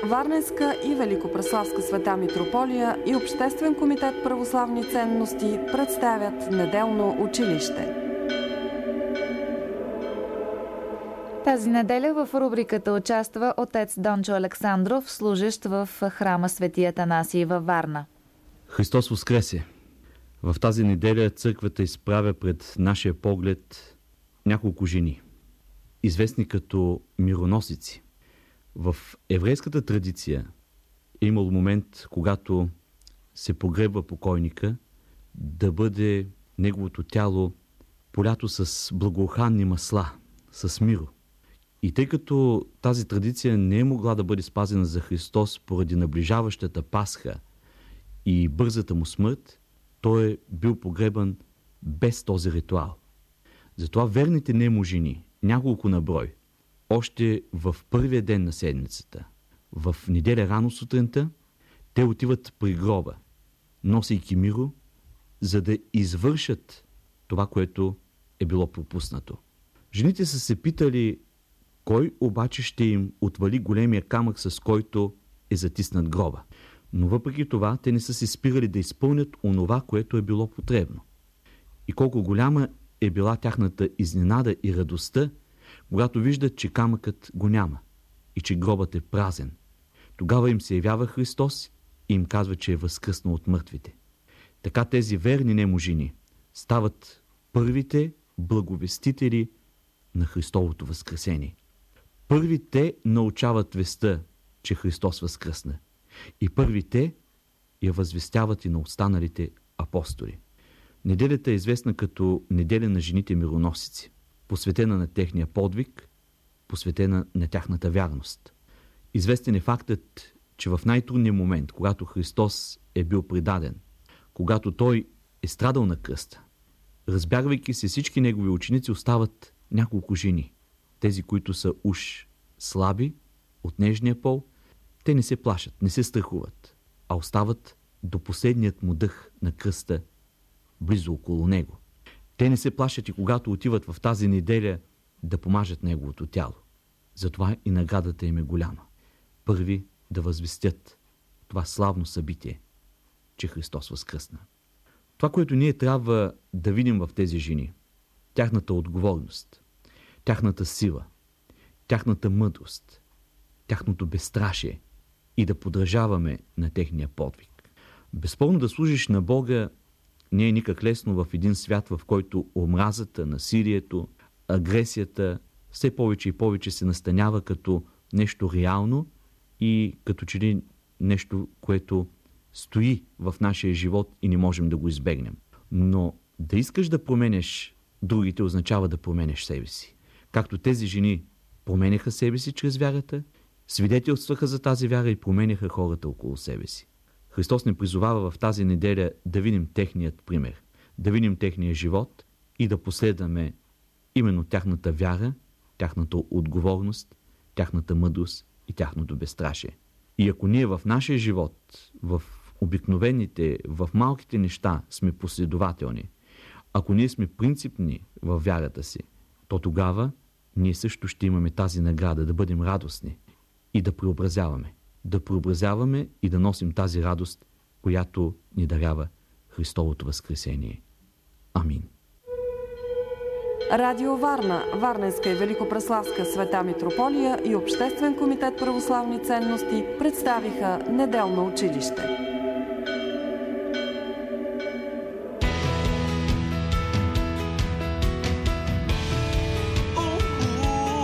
Варненска и Великопреславска света митрополия и Обществен комитет православни ценности представят неделно училище. Тази неделя в рубриката участва отец Дончо Александров, служещ в храма Свети Атанасий във Варна. Христос воскресе! В тази неделя църквата изправя пред нашия поглед няколко жени, известни като мироносици. В еврейската традиция е имал момент, когато се погребва покойника, да бъде неговото тяло полято с благоуханни масла, с миро. И тъй като тази традиция не е могла да бъде спазена за Христос поради наближаващата Пасха и бързата му смърт, той е бил погребан без този ритуал. Затова верните нему жени, няколко на брой, още в първия ден на седмицата, в неделя рано сутринта, те отиват при гроба, носейки миро, за да извършат това, което е било пропуснато. Жените са се питали, кой обаче ще им отвали големия камък, с който е затиснат гроба. Но въпреки това, те не са се спирали да изпълнят онова, което е било потребно. И колко голяма е била тяхната изненада и радостта, когато виждат, че камъкът го няма и че гробът е празен. Тогава им се явява Христос и им казва, че е възкръснал от мъртвите. Така тези верни нему жени стават първите благовестители на Христовото възкресение. Първи те научават вестта, че Христос възкръсна. И първи те я възвестяват и на останалите апостоли. Неделята е известна като неделя на жените мироносици, посветена на техния подвиг, посветена на тяхната вярност. Известен е фактът, че в най-трудния момент, когато Христос е бил предаден, когато Той е страдал на кръста, разбягвайки се всички негови ученици, остават няколко жени. Тези, които са уж слаби, от нежния пол, те не се плашат, не се страхуват, а остават до последният му дъх на кръста, близо около него. Те не се плашат и когато отиват в тази неделя да помажат неговото тяло. Затова и наградата им е голяма. Първи да възвестят това славно събитие, че Христос възкръсна. Това, което ние трябва да видим в тези жени, тяхната отговорност, тяхната сила, тяхната мъдрост, тяхното безстрашие и да подражаваме на техния подвиг. Безспорно да служиш на Бога не е никак лесно в един свят, в който омразата, насилието, агресията все повече и повече се настанява като нещо реално и като че ли нещо, което стои в нашия живот и не можем да го избегнем. Но да искаш да променеш другите означава да променеш себе си. Както тези жени променяха себе си чрез вярата, свидетелстваха за тази вяра и променяха хората около себе си. Христос ни призовава в тази неделя да видим техният пример, да видим техния живот и да последваме именно тяхната вяра, тяхната отговорност, тяхната мъдрост и тяхното безстрашие. И ако ние в нашия живот, в обикновените, в малките неща сме последователни, ако ние сме принципни в вярата си, то тогава ние също ще имаме тази награда да бъдем радостни и да преобразяваме. Да преобразяваме и да носим тази радост, която ни дарява Христовото възкресение. Амин. Радио Варна, Варненска и Великопреславска света митрополия и Обществен комитет православни ценности представиха неделно училище.